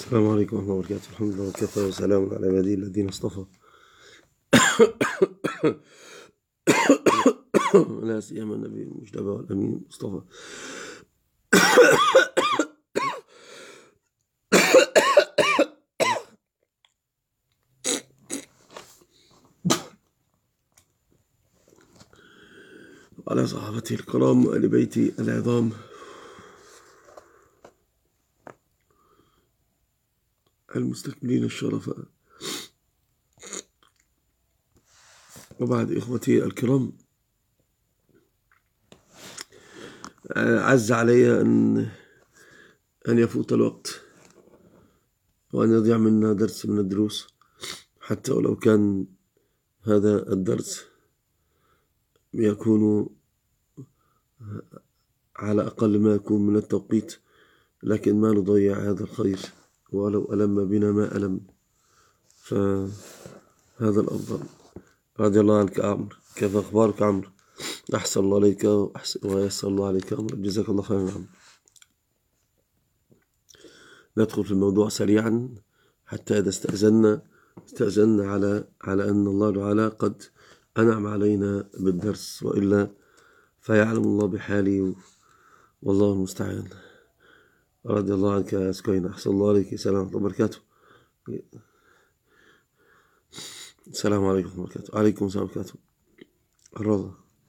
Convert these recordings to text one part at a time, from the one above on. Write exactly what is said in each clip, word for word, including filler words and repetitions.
السلام عليكم ورحمة الله وبركاته. الحمد لله وكفى وسلام على عباده الذين اصطفى لا سيما النبي المجتبى والأمين المصطفى وعلى صحابته الكرام وآل بيته العظام المستكملين الشرفاء. وبعد إخوتي الكرام، عز علي أن أن يفوت الوقت وأن يضيع منا درس من الدروس، حتى ولو كان هذا الدرس يكون على أقل ما يكون من التوقيت، لكن ما نضيع هذا الخير ولو ألم بنا ما ألم، فهذا الأفضل. رضي الله عنك عمرو، كيف أخبارك عمرو؟ أحسن الله عليك ويسر الله عليك عمرو، جزاك الله خيرا عمرو. ندخل في الموضوع سريعا حتى إذا استأذنا استأذنا على على أن الله تعالى قد أنعم علينا بالدرس، وإلا فيعلم الله بحالي والله المستعان. رضي الله عنك يا سكينة، أحسن الله عليك، السلام عليكم وبركاته. السلام عليكم ورحمة الله وبركاته. عليكم السلام ورحمة الله وبركاته. الرضا.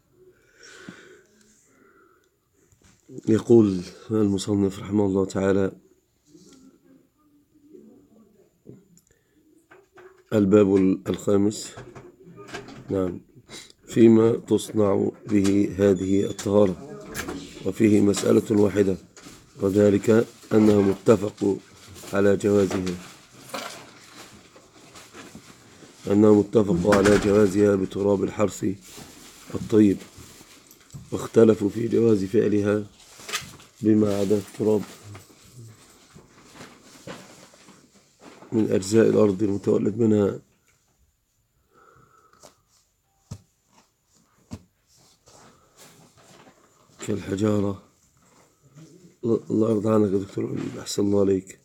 يقول المصنف رحمه الله تعالى: الباب الخامس، نعم، فيما تصنع به هذه الطهارة، وفيه مسألة واحدة، وذلك أنه متفق على جوازها أنه متفق على جوازها بتراب الحرث الطيب، واختلفوا في جواز فعلها بما عدا التراب من أجزاء الأرض المتولد منها كالحجارة. الله يرضى عنك يا دكتور، أحسن الله عليك.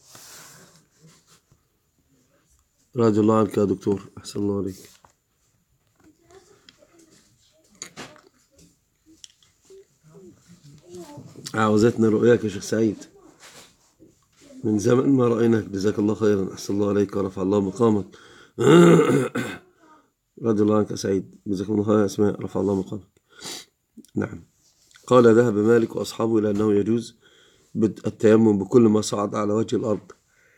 رضي الله عنك يا دكتور، أحسن الله عليك. عاوزتنا رؤياك يا شيخ سعيد، من زمن ما رأيناك، جزاك الله خيرا، أحسن الله عليك ورفع الله مقامك. رضي الله عنك يا سعيد، جزاك الله خيرا. أسماء، رفع الله مقامك. نعم. قال: ذهب مالك وأصحابه إلى أنه يجوز التيمم بكل ما صعد على وجه الأرض.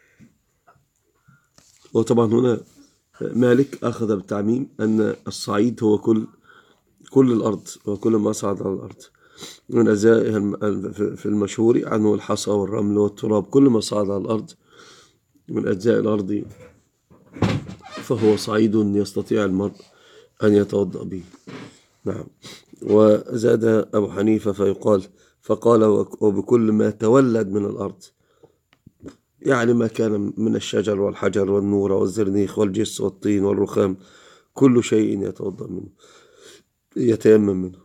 وطبعا هنا مالك أخذ بالتعميم أن الصعيد هو كل كل الأرض وكل ما صعد على الأرض، من أجزائها في المشهور عنه الحصى والرمل والتراب، كل ما صعد على الأرض من أجزاء الأرض فهو صعيد يستطيع المرء أن يتوضأ به. نعم. وزاد أبو حنيفة فيقال فقال: وبكل ما تولد من الأرض، يعني ما كان من الشجر والحجر والنور والزرنيخ والجس والطين والرخام، كل شيء يتوضأ منه يتيمم منه.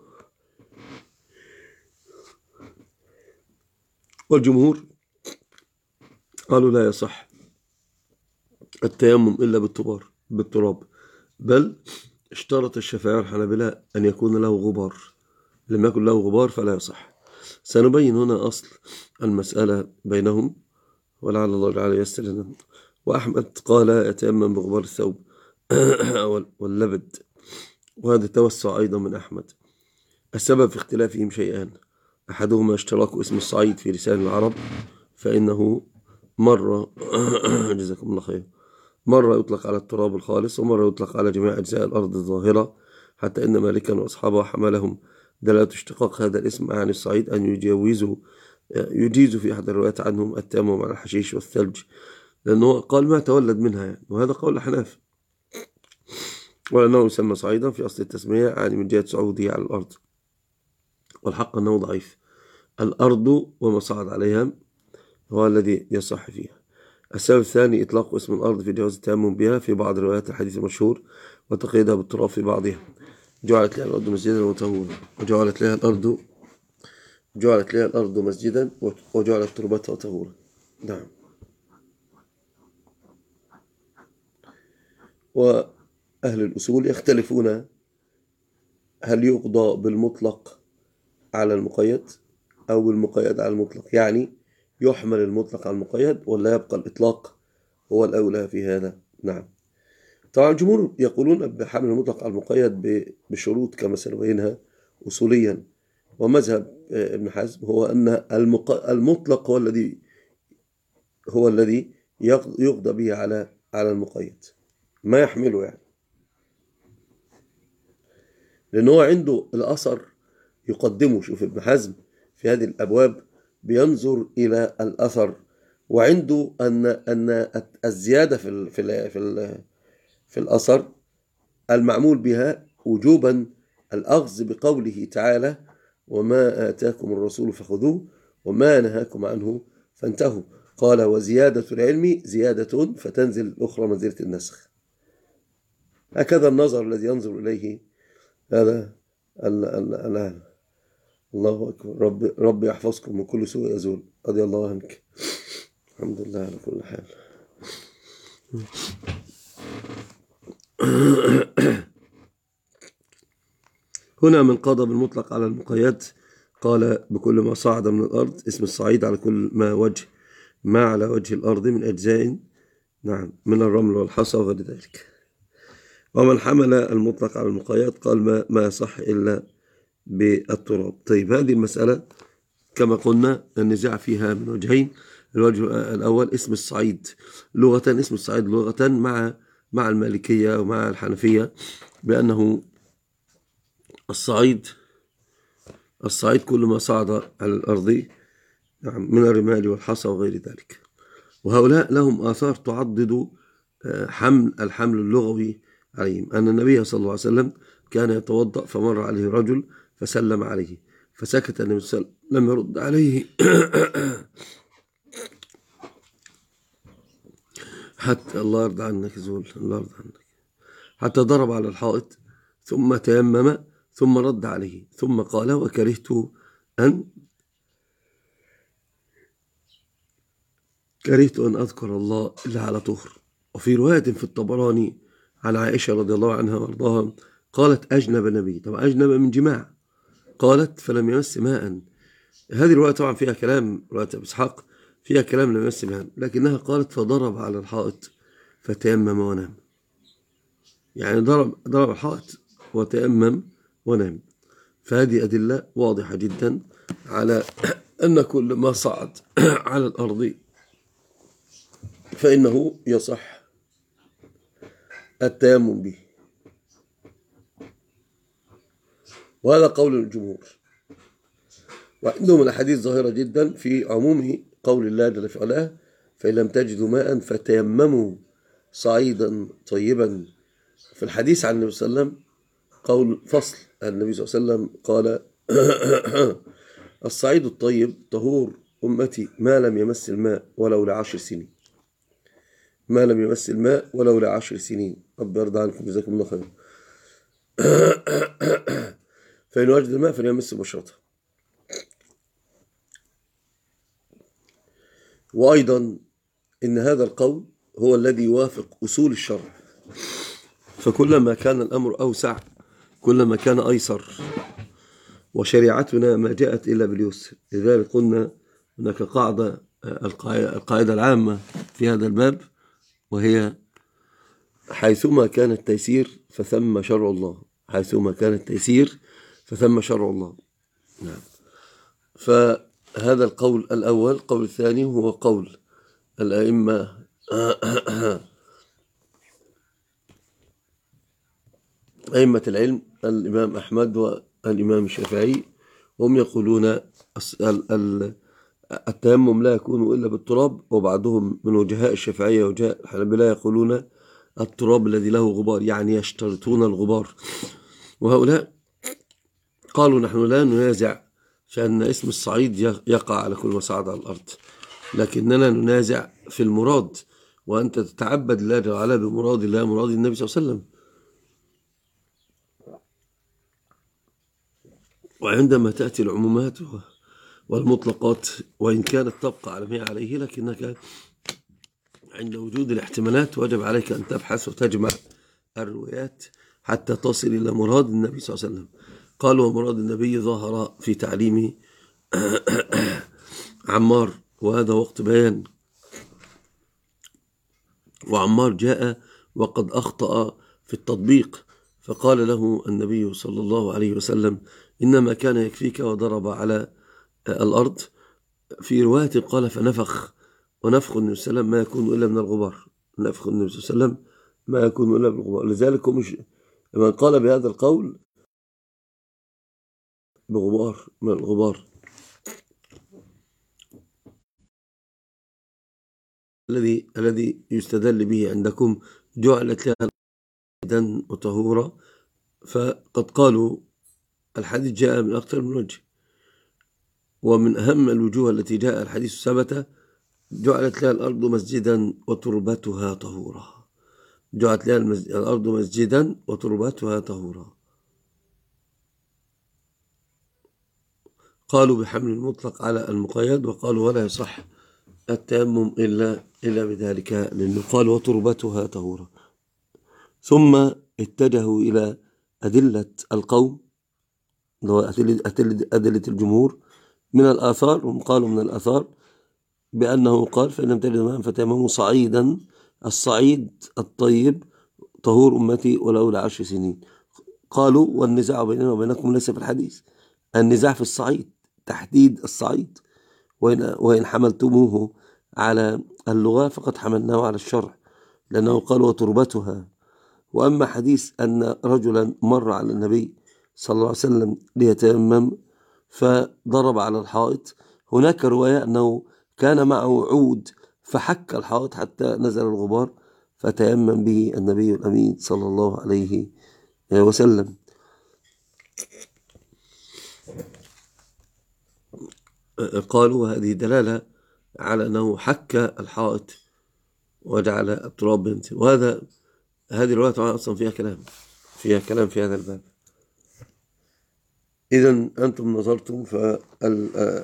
والجمهور قالوا لا يصح التيمم إلا بالتراب بالتراب بل اشترط الشافعية والحنابلة أن يكون له غبار، لم يكن له غبار فلا يصح. سنبين هنا أصل المسألة بينهم ولعل الله تعالى ييسر لنا. وأحمد قال: يتيمم بغبار الثوب واللبد، وهذا توسع أيضا من أحمد. السبب في اختلافهم شيئان: أحدهما اشتراك اسم الصعيد في لسان العرب، فإنه مرة جزاكم الله خير مرة يطلق على التراب الخالص، ومرة يطلق على جميع أجزاء الأرض الظاهرة، حتى إن مالكا وأصحابه حملهم دلالة اشتقاق هذا الاسم عن الصعيد أن يجاوزوا يجيزوا في أحد الروايات عنهم التيمم على الحشيش والثلج، لأنه قال ما تولد منها يعني، وهذا قول الحناف، ولأنه يسمى صعيدا في أصل التسمية يعني من جهة صعوده على الأرض، والحق أنه ضعيف. الأرض وما صعد عليها هو الذي يصح فيها. السبب الثاني: إطلاق اسم الأرض في جواز التيمم بها في بعض روايات الحديث المشهور، وتقييدها بالتراب في بعضها. جعلت لها الأرض مسجدا وطهورا، وجعلت لها الأرض جعلت لها الأرض مسجدا وجعلت تربتها طهورا. نعم. وأهل الأصول يختلفون هل يقضى بالمطلق على المقيد أو بالمقيد على المطلق، يعني يحمل المطلق على المقيد ولا يبقى الإطلاق هو الأولى في هذا. نعم. طبعا الجمهور يقولون بحمل المطلق على المقيد بشروط كما سنبينها أصوليا، ومذهب ابن حزم هو أن المطلق هو الذي هو الذي يقضى به على على المقيد، ما يحمله يعني، لأنه عنده الأثر يقدمه. شوف ابن حزم في هذه الأبواب بينظر إلى الأثر، وعنده أن أن الزيادة في ال في ال في ال في الأثر المعمول بها وجوبا الأخذ بقوله تعالى: وما آتاكم الرسول فخذوه وما نهاكم عنه فانتهوا. قال: وزيادة العلم زيادة فتنزل الأخرى منزلة النسخ. هكذا النظر الذي ينظر إليه هذا. الله أكبر. رب, رب يحفظكم من كل سوء يزول. رضي الله عنك. الحمد لله على كل حال. هنا من قضى بالمطلق على المقيد قال: بكل ما صعد من الأرض، اسم الصعيد على كل ما وجه ما على وجه الأرض من أجزاء، نعم، من الرمل والحصى وغير ذلك. ومن حمل المطلق على المقيد قال: ما ما يصح إلا بالتراب. طيب، هذه المسألة كما قلنا النزاع فيها من وجهين. الوجه الأول اسم الصعيد لغة، اسم الصعيد لغة مع مع المالكية ومع الحنفية بأنه الصعيد الصعيد كل ما صعد على الأرض، نعم، من الرمال والحصى وغير ذلك. وهؤلاء لهم آثار تعضد حمل الحمل اللغوي عليهم، أن النبي صلى الله عليه وسلم كان يتوضأ فمر عليه رجل فسلم عليه فسكت النبي صلى الله عليه وسلم لم يرد عليه حتى الله يرضى عنك زول الله يرضى عنك حتى ضرب على الحائط ثم تيمم ثم رد عليه ثم قال: وكرهت أن كرهت أن أذكر الله إلا على طهر. وفي رواية في الطبراني عن عائشة رضي الله عنها وارضاها قالت: أجنب النبي، طبعا أجنب من جماع، قالت: فلم يمس ماء. هذه الرواية طبعا فيها كلام، رواية أبي إسحاق فيها كلام لم يمس ماء، لكنها قالت: فضرب على الحائط فتيمم ونام. يعني ضرب ضرب الحائط وتيمم ونام. فهذه أدلة واضحة جدا على أن كل ما صعد على الأرض فإنه يصح التيمم به، وهذا قول الجمهور. وعندهم الأحاديث ظاهرة جدا في عموم قول الله جل في علاه: فإن لم تجدوا ماء فتيمموا صعيدا طيبا. في الحديث عن النبي صلى الله عليه وسلم قول فصل، النبي صلى الله عليه وسلم قال: الصعيد الطيب طهور أمتي ما لم يمس الماء ولو لعشر سنين، ما لم يمس الماء ولو لعشر سنين. رب يرضى عنكم، جزاكم الله خير. فإن وجد الماء فليمس بشرته. وأيضا إن هذا القول هو الذي يوافق أصول الشرع، فكلما كان الأمر أوسع كلما كان أيسر، وشريعتنا ما جاءت إلا باليسر. لذلك قلنا هناك قاعدة، القاعدة العامة في هذا الباب، وهي: حيثما كان التيسير فثم شرع الله، حيثما كان التيسير فثم شرع الله. نعم. فهذا القول الأول. القول الثاني هو قول الأئمة أئمة العلم، الإمام أحمد والإمام الشافعي، هم يقولون التيمم لا يكون إلا بالتراب. وبعضهم من وجهاء الشافعية وجهاء الحنابلة يقولون التراب الذي له غبار، يعني يشترطون الغبار. وهؤلاء قالوا: نحن لا ننازع في أن اسم الصعيد يقع على كل ما صعد على الأرض، لكننا ننازع في المراد، وأنت تتعبد الله جل وعلا بمراد الله مراد النبي صلى الله عليه وسلم. وعندما تأتي العمومات والمطلقات وإن كانت تبقى على ما هي عليه، لكنك عند وجود الاحتمالات وجب عليك أن تبحث وتجمع الروايات حتى تصل إلى مراد النبي صلى الله عليه وسلم. قال ومراد النبي ظهر في تعليم عمار، وهذا وقت بيان، وعمار جاء وقد أخطأ في التطبيق، فقال له النبي صلى الله عليه وسلم إنما كان يكفيك، وضرب على الأرض. في رواية قال فنفخ، ونفخ النبي صلى الله عليه وسلم ما يكون إلا من الغبار، نفخ النبي صلى الله عليه وسلم ما يكون إلا من الغبار. لذلك مش من قال بهذا القول بغبار من الغبار الذي الذي يستدل به عندكم جعلت لها دم وطهورا، فقد قالوا الحديث جاء من أكثر من وجه، ومن أهم الوجوه التي جاء الحديث ثبت جعلت لها الأرض مسجدا وتربتها طهورا، جعلت لها الأرض مسجدا وتربتها طهورا. قالوا بحمل المطلق على المقيد، وقالوا ولا يصح التيمم إلا إلا بذلك، لأنه قال وتربتها طهورا. ثم اتجهوا إلى أدلة القوم، أدلة الجمهور من الآثار، هم قالوا من الآثار بأنه قال فإن لم تجدوا ماء فتيمموا صعيدا، الصعيد الطيب طهور أمتي ولو لعشر سنين. قالوا والنزاع بيننا وبينكم ليس في الحديث، النزاع في الصعيد، تحديد الصعيد، وإن, وإن حملتموه على اللغة فقد حملناه على الشرع، لأنه قال وتربتها. وأما حديث أن رجلا مر على النبي صلى الله عليه وسلم ليتيمم فضرب على الحائط، هناك رواية أنه كان معه عود فحك الحائط حتى نزل الغبار فتيمم به النبي الأمين صلى الله عليه وسلم. قالوا هذه دلالة على أنه حك الحائط وجعل التراب بنت، وهذا هذه الرواية أصلا فيها كلام فيها كلام في هذا الباب. إذن أنتم نظرتم فال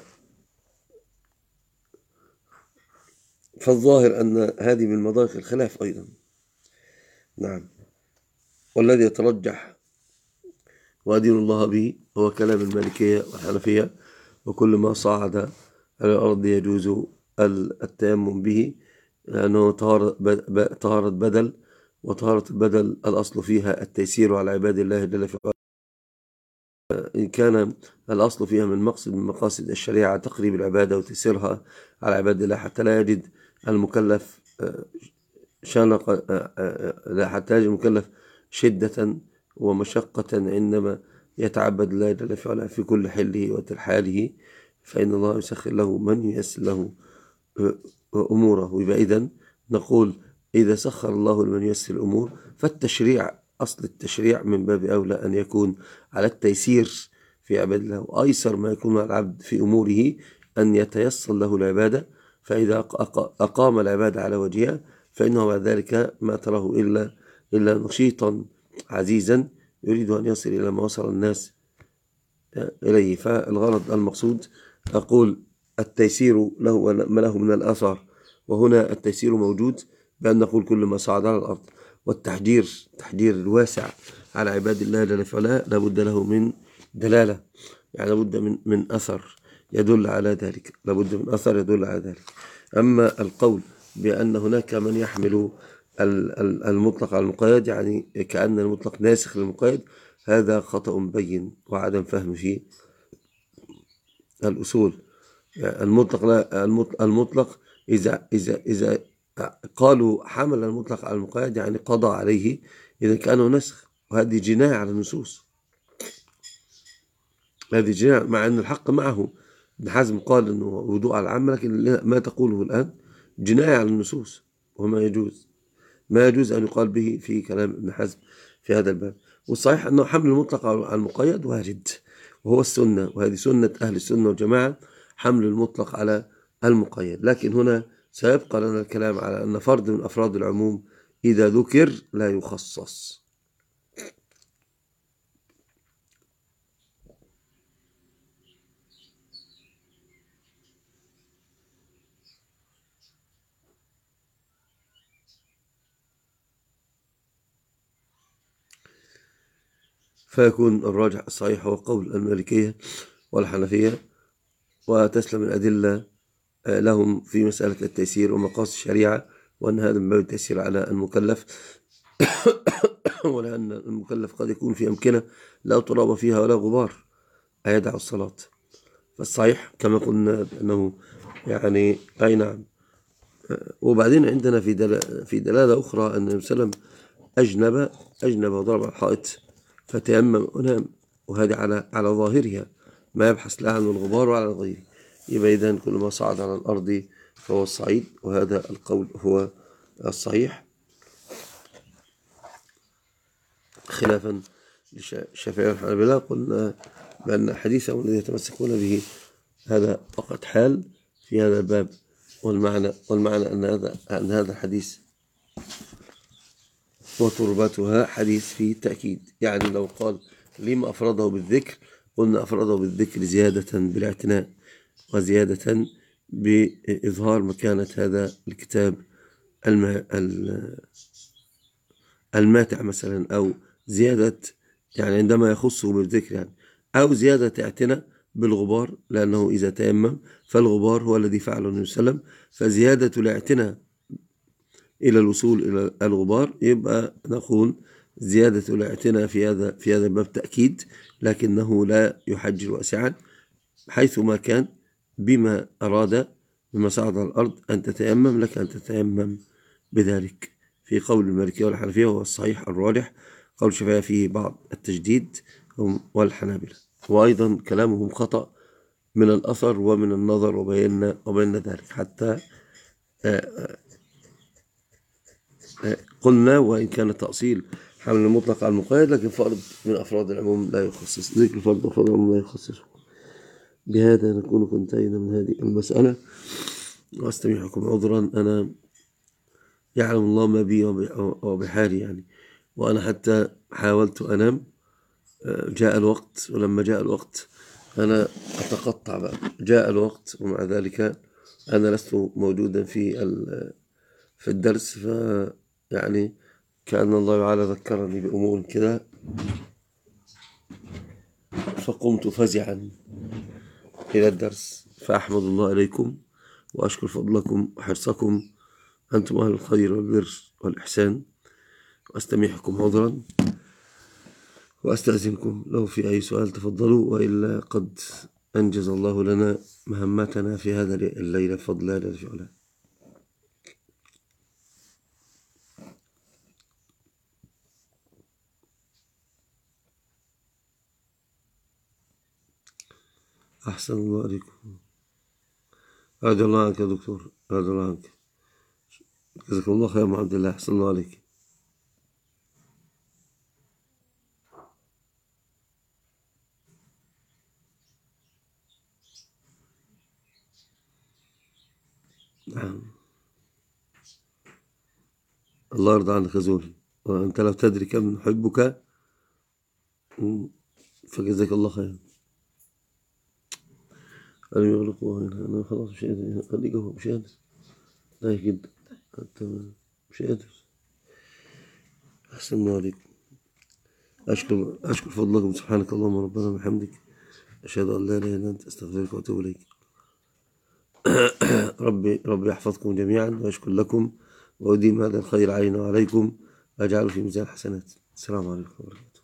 فالظاهر أن هذه من مضايق الخلاف أيضا. نعم، والذي يترجح وأدين الله به هو كلام المالكية والحنفية، وكل ما صعد على الأرض يجوز التيمم به، لأنه طهارة بدل، وطهارة البدل الأصل فيها التيسير على عباد الله جل في علاه. إن كان الأصل فيها من مقصد من مقاصد الشريعة تقريب العبادة وتيسيرها على عباد الله، حتى لا يجد المكلف شنق حتى يجد المكلف شدة ومشقة عندما يتعبد الله جل في علاه في كل حله وترحاله، فإن الله يسخر له من ييسر له أموره. ويبقى إذن نقول إذا سخر الله لمن ييسر الأمور فالتشريع، أصل التشريع من باب أولى أن يكون على التيسير في عباد الله، وأيسر ما يكون على العبد في أموره أن يتيسر له العبادة، فإذا أقام العبادة على وجهها فإنه بعد ذلك ما تراه إلا إلا نشيطا عزيزا يريد أن يصل إلى ما وصل الناس إليه. فالغرض المقصود أقول التيسير له ما له من الآثار، وهنا التيسير موجود بأن نقول كل ما صعد على الأرض، والتحجير تحجير الواسع على عباد الله جل في علاه لابد له من دلالة، يعني لابد من من أثر يدل على ذلك، لابد من أثر يدل على ذلك. أما القول بأن هناك من يحمل المطلق على المقيد، يعني كأن المطلق ناسخ للمقيد، هذا خطأ بين وعدم فهم في الأصول. يعني المطلق لا المطلق إذا إذا إذا قالوا حمل المطلق على المقيد يعني قضى عليه، إذا كانوا نسخ، وهذه جناية على النصوص، هذه جناية، مع أن الحق معه. ابن حزم قال أنه وضوء على العامة، لكن ما تقوله الآن جناية على النصوص، وما يجوز ما يجوز أن يقال به في كلام ابن حزم في هذا الباب. والصحيح أنه حمل المطلق على المقيد وارد، وهو السنة، وهذه سنة أهل السنة والجماعة، حمل المطلق على المقيد. لكن هنا سيبقى لنا الكلام على أن فرد من أفراد العموم إذا ذكر لا يخصص. فيكون الراجح الصحيح هو قول المالكية والحنفية، وتسلم الأدلة لهم في مسألة التيسير ومقاصد الشريعة، وأن هذا من باب التيسير على المكلف ولأن المكلف قد يكون في أمكنة لا تراب فيها ولا غبار أيدع الصلاة. فالصحيح كما قلنا أنه يعني أي نعم. وبعدين عندنا في دلالة, في دلالة أخرى أن النبي صلى الله عليه وسلم أجنب أجنب وضرب الحائط فتيمم ونام، وهذه على على ظاهرها ما يبحث لا عن الغبار ولا عن غيره. يبقى إذن كل ما صعد على الأرض فهو الصعيد، وهذا القول هو الصحيح خلافا للشافعية والحنابلة. قلنا بأن حديثهم الذي يتمسكون به هذا فقط حال في هذا الباب، والمعنى والمعنى أن هذا أن هذا الحديث وتربتها حديث فيه التأكيد. يعني لو قال لما أفرده بالذكر، قلنا أفرده بالذكر زيادة بالاعتناء وزيادة بإظهار مكانة هذا الكتاب الماتع مثلا، أو زيادة يعني عندما يخصه بالذكر يعني، أو زيادة اعتناء بالغبار، لأنه إذا تيمم فالغبار هو الذي فعله النبي صلى الله عليه وسلم، فزيادة الاعتناء إلى الوصول إلى الغبار يبقى نقول زيادة الاعتناء في هذا في هذا الباب تأكيد، لكنه لا يحجر واسعا، حيث ما كان بما أراد بما صعد على الأرض أن تتيمم لك أن تتيمم بذلك. في قول المالكية والحنفية هو الصحيح الراجح، قول الشافعية فيه بعض التجديد والحنابلة، وأيضا كلامهم خطأ من الأثر ومن النظر، وبينا وبينا ذلك حتى قلنا وإن كان التأصيل حمل المطلق على المقيد، لكن فرد من أفراد العموم لا يخصص، ذكر فرد أفراد العموم لا يخصصه. بهذا نكون انتهينا من هذه المسألة، وأستميحكم عذرا، أنا يعلم الله ما بي وبحالي يعني، وأنا حتى حاولت أنام جاء الوقت، ولما جاء الوقت أنا أتقطع بقى، جاء الوقت ومع ذلك أنا لست موجودا في في الدرس، ف يعني كأن الله تعالى ذكرني بأمور كده، فقمت فزعا إلى الدرس. فأحمد الله عليكم وأشكر فضلكم وحرصكم، أنتم أهل الخير والبر والإحسان، وأستميحكم عذرا، وأستأذنكم لو في أي سؤال تفضلوا، وإلا قد أنجز الله لنا مهمتنا في هذا الليلة بفضل الله جل وعلا. أحسن الله عليكم. رضي الله عنك يا دكتور، رضي الله عنك، جزاكم الله خير يا عبد الله، أحسن الله عليك. نعم، الله يرضى عنك يا زولي، وأنت لو تدري كم نحبك فجزاك الله خير. أنا يغلقوا هنا، أنا خلاص مش قادر، خليه جوه مش قادر، لا جدا أنت مش قادر. أحسن الله عليكم، أشكر أشكر فضلكم، سبحانك اللهم ربنا وبحمدك، أشهد أن لا إله إلا أنت، أستغفرك وأتوب إليك. ربي ربي يحفظكم جميعا ويشكر لكم، وأديم هذا الخير علينا وعليكم، وأجعله في ميزان الحسنات. السلام عليكم ورحمة الله.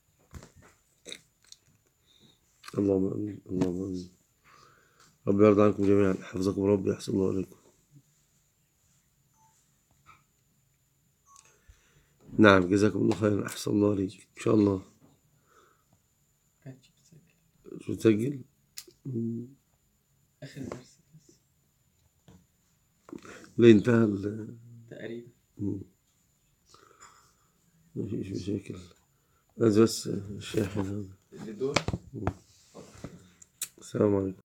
اللهم آمين، اللهم آمين. ربي يرضى عنكم جميعا، حفظكم ربي، يحسن الله عليكم. نعم، جزاكم الله خيرا، أحسن الله عليك، إن شاء الله. شو تسجل؟ آخر درس ليه انتهى تقريبا؟ ما فيش مشاكل، بس بس الشاحن هذا. اللي دول. السلام عليكم.